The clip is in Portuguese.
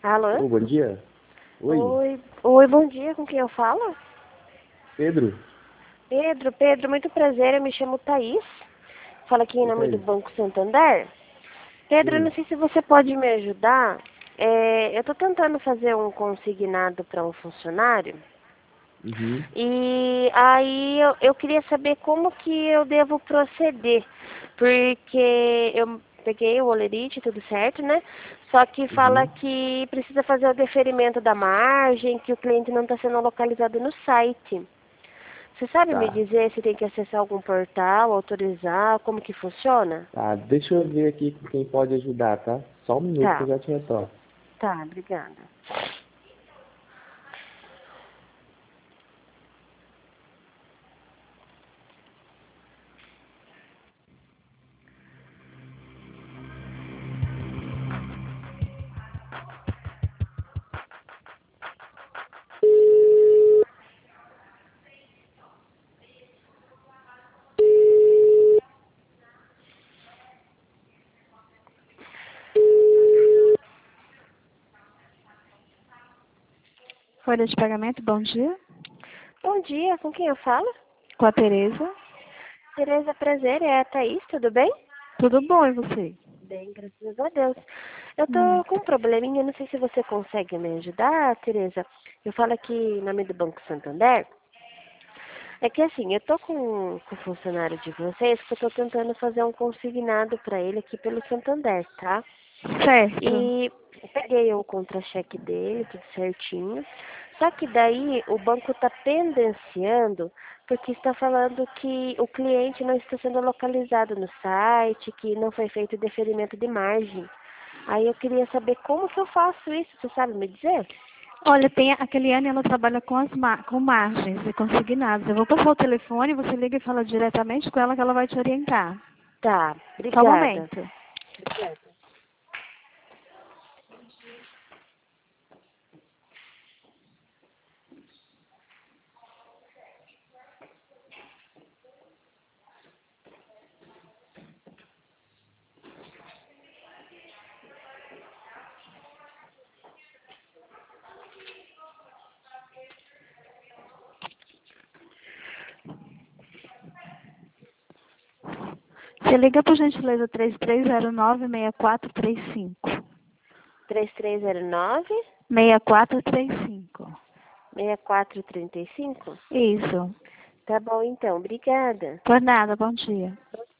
Alô? Bom dia. Oi, Oi, bom dia, com quem eu falo? Pedro. Pedro, muito prazer, eu me chamo Thaís. Falo aqui em Oi, nome do Thaís. Banco Santander. Pedro, eu não Sim. sei se você pode me ajudar. Eu estou tentando fazer um consignado para um funcionário. Uhum. E aí eu queria saber como que eu devo proceder. Porque eu peguei o olerite, tudo certo, né? Só que fala Uhum. que precisa fazer o deferimento da margem, que o cliente não está sendo localizado no site. Você sabe me Tá. dizer se tem que acessar algum portal, autorizar, como que funciona? Tá, deixa eu ver aqui quem pode ajudar, tá? Só um minuto que Tá, eu já te retorno. tá, obrigada. Folha de pagamento, bom dia. Bom dia, com quem eu falo? Com a Tereza. Tereza, prazer, é a Thaís, tudo bem? Tudo bom, e você? Bem, graças a Deus. Eu Hum. tô com um probleminha, não sei se você consegue me ajudar, Tereza. Eu falo aqui em nome do Banco Santander. É que assim, eu tô com o funcionário de vocês que eu tô tentando fazer um consignado para ele aqui pelo Santander, tá? Certo. E eu peguei o contra-cheque dele, tudo certinho. Só que daí o banco está pendenciando porque está falando que o cliente não está sendo localizado no site, que não foi feito deferimento de margem. Aí eu queria saber como que eu faço isso, você sabe me dizer? Olha, tem a Keliane, ela trabalha com com margens e consignados. Eu vou passar o telefone, você liga e fala diretamente com ela que ela vai te orientar. Tá, Só um obrigada. momento. Você liga, por gentileza, 3309-6435. 3309 6435. 6435? Isso. Tá bom então, obrigada. Por nada, bom dia.